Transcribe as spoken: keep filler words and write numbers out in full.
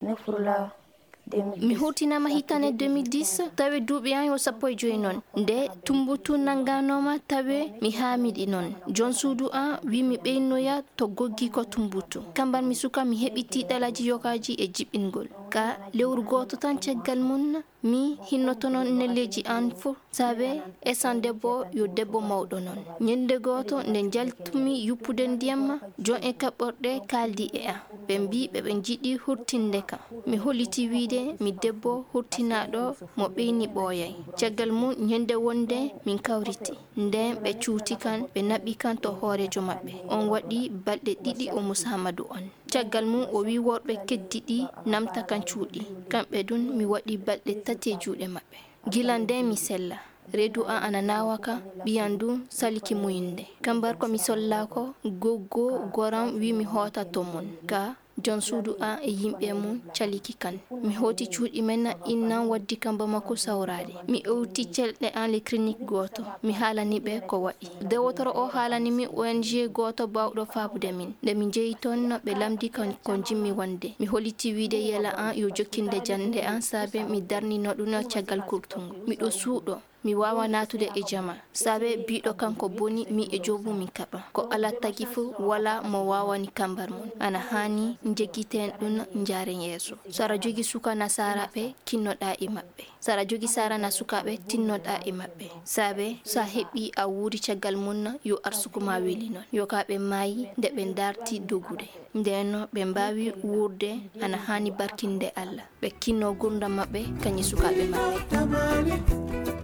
ne furla mi hutinama hitane deux mille dix tawe duuɓi an yo sappo e joyi noon nde tumbutu nanganoma tawe mi haamiɗi noon jon suudu an wi mi ɓeynoya to goggi ko tumbutu kamban mi suka mi heɓi tiɗalaji yokaji e jiɓɓingol ka lewru goto tan caggal mum mi hinnoto noon nelleji an fof sabe esan debbo yo debbo mawɗo noon ñande goto nde jaltumi yuppude ndiyam jon e kaɓɓorɗe kaldi e an ɓe mbi ɓeɓe jiɗi hurtinde kam mi holliti wiide mi debbo hurtinaɗo mo ɓeyni ɓooyay caggal mum ñande wonde min kawriti nden ɓe cuuti kan ɓe naɓi kan to hoorejo maɓɓe on waɗi balɗe ɗiɗi o Mousamadou on caggal mum o wi worɓe keddiɗi namta kan cuuɗi kamɓe ɗum mi waɗi balɗe tati e juuɗe maɓɓe gila nden mi sella reedu an ana nawaka ɓiyan du saliki muyinde kambar komi sollako goggo goram wi mi hoota to mum ka jon suudu an e yimɓe mum caliki kan mi hooti cuuɗi men innan waddi kam Bamako sawrade mi ewti celɗe an le clinique goto mi haalani ɓe ko waɗi dewotoro o haalani mi O N G goto bawɗo faabude min nde mi jeeyi toon ɓe lamdi kan kon jimmi wonde mi holliti wiide yela an yo jokkinde jande an saabe mi darnino ɗum caggal kurtungo miɗo suuɗo mi wawa natude e jama sabe biɗo kanko boni mi e jobu min kaɓa ko ala tagi fu wala mo wawani kambar mum ana hani jeggiten ɗum jaren yeeso sara jogi suka nasaraɓe kinnoɗa e maɓɓe sara jogi sara na sukaɓe tinnoɗa e maɓɓe sabe sa heɓi a wuuri caggal mum yo arsukuma weli noon yo kaɓe maayi nde ɓe darti dogude ndeno ɓe mbawi wurde ana hani barkinde Allah ɓe kinno gurdam maɓɓe kañi sukaɓe maɓɓe